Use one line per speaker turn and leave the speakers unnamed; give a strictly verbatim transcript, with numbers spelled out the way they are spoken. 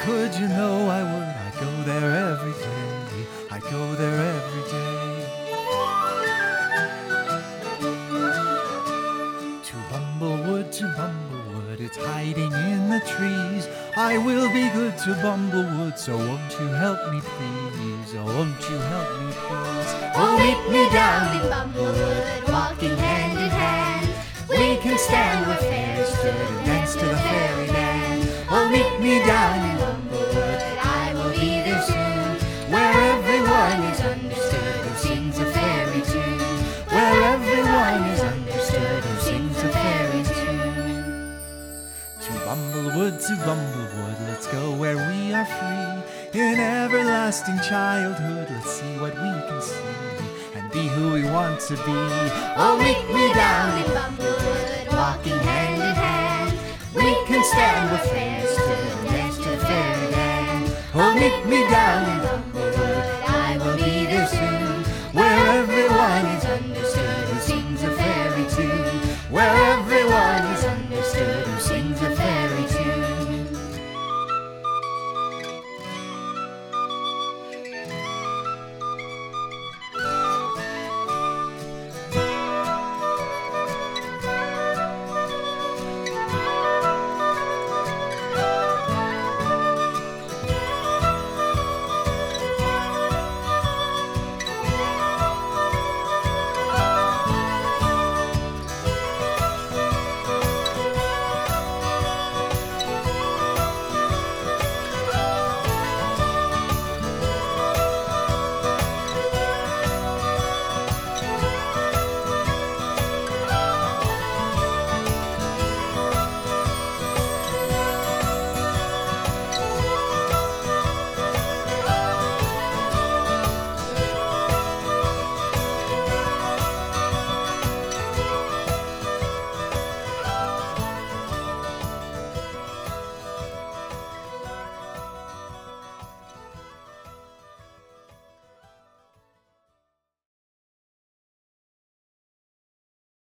could, you know I would. I go there every day. I go there every day. To Bumblewood, to Bumblewood, it's hiding in the trees. I will be good to Bumblewood, so won't you help me please? Oh, won't you help me please?
Oh, meet me down in Bumblewood, walking hand in hand. We can stand where fairies stood and dance to the fairyland. Oh, meet me down in Bumblewood, I will be there soon, where everyone is understood who sings a fairy tune. Where everyone is understood who sings a fairy tune.
To Bumblewood, to Bumblewood, let's go where we are free. In everlasting childhood, let's see what we can see and be who we want to be.
Oh, meet me down in Bumblewood, walking hand in hand. We can stand where fairies stood and dance to fairyland. Oh, meet me down in Bumblewood,